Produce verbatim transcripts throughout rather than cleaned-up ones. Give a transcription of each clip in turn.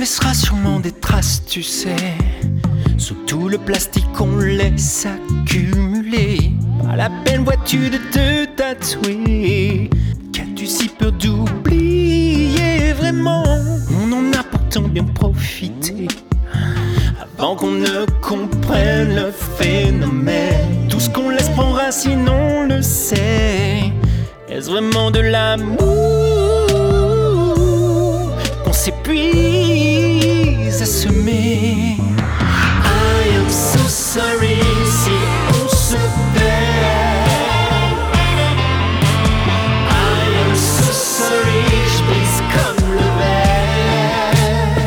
laissera sûrement des traces, tu sais, sous tout le plastique qu'on laisse accumuler. Pas la peine, vois-tu, de te tatouer. Qu'as-tu si peur d'oublier vraiment? On en a pourtant bien profité avant qu'on ne comprenne le phénomène. Tout ce qu'on laisse prend racine, on le sait. Est-ce vraiment de l'amour qu'on s'épuise à semer? I am so sorry si on se perd. I am so sorry, je brise comme le verre.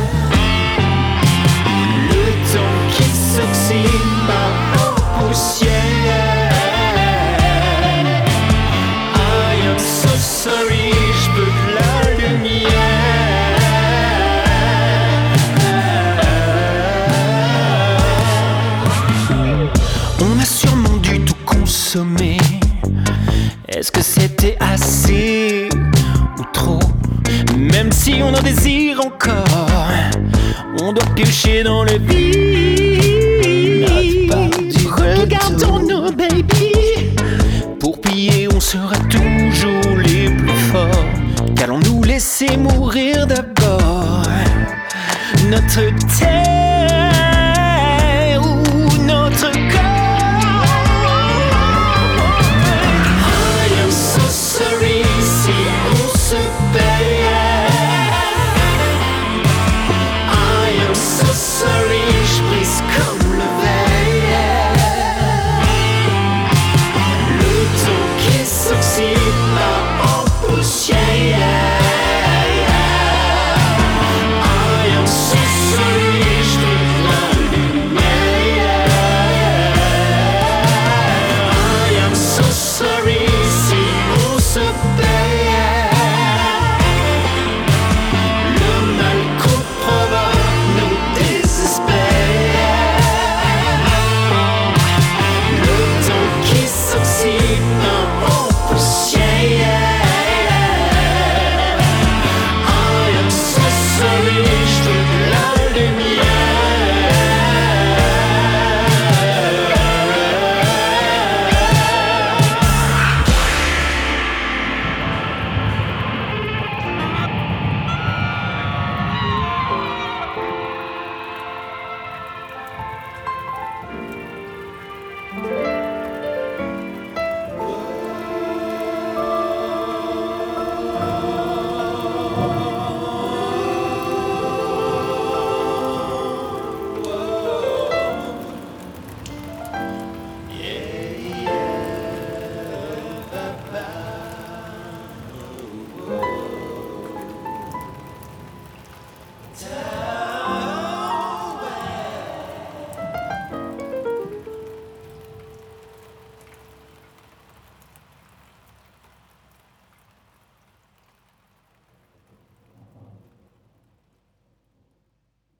Le temps qui s'oxyde part en poussière. I am so sorry, je veux de la lumière. On a sûrement dû tout consommer. Est-ce que c'était assez ou trop? Même si on en désire encore, on doit piocher dans le vide. Regardons-nous, baby. Pour piller, on sera toujours les plus forts. Qu'allons-nous laisser mourir d'abord notre terre?